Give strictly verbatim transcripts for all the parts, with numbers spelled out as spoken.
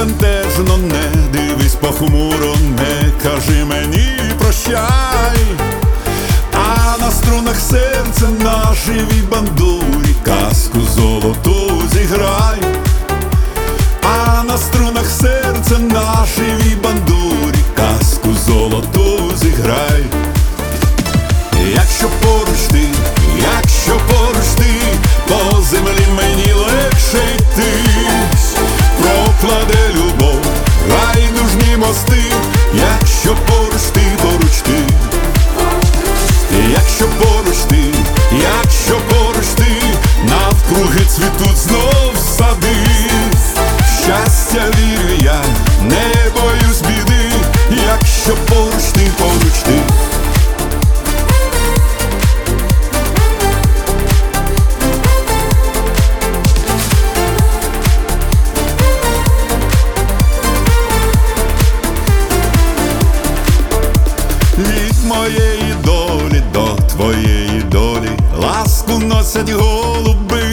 збентежено, не дивись похмуро, не кажи мені прощай, а на струнах серця на живій бандурі казку золоту зіграй, а на струнах серця на живій бандурі казку золоту зіграй. Якщо поруч ти, якщо поруч ти, по землі мені легше йти, прокладе любов райдужні мости, якщо поруч ти, поруч ти, якщо поруч ти, якщо поруч ти, навкруги цвітуть знов сади, в щастя вірю я, не боюсь біди, якщо поруч ти, поруч ти. Від моєї долі до твоєї долі ласку носять голуби,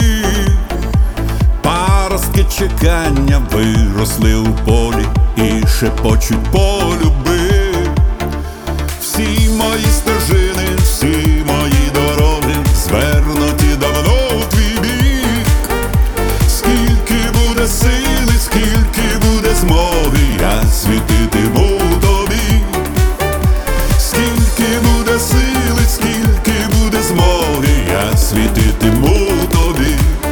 паростки чекання виросли у полі і шепочуть полюби. Всі мої стежини, всі мої дороги звернуті давно у твій бік. Скільки буде сили, скільки буде змоги, я світитиму тобі. Скільки буде сили, скільки буде змоги, я світитиму тобі.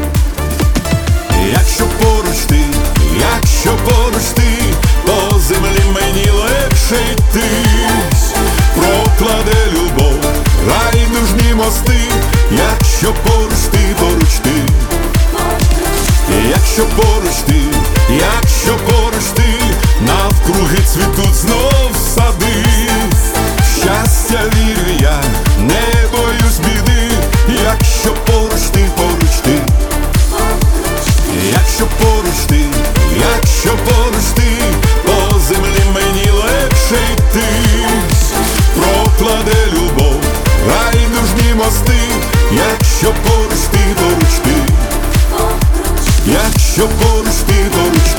Якщо поруч ти, якщо поруч ти, по землі мені легше йти, прокладе любов райдужні мости, якщо поруч ти, поруч ти, якщо поруч ти, якщо поруч ти, навкруги цвітуть знов сади, в щастя вірю я, не боюсь біди, якщо поруч ти, поруч ти, якщо поруч ти, якщо поруч ти, по землі мені легше йти, прокладе любов райдужні мости, якщо поруч ти, поруч ти, якщо поруч ти, поруч ти.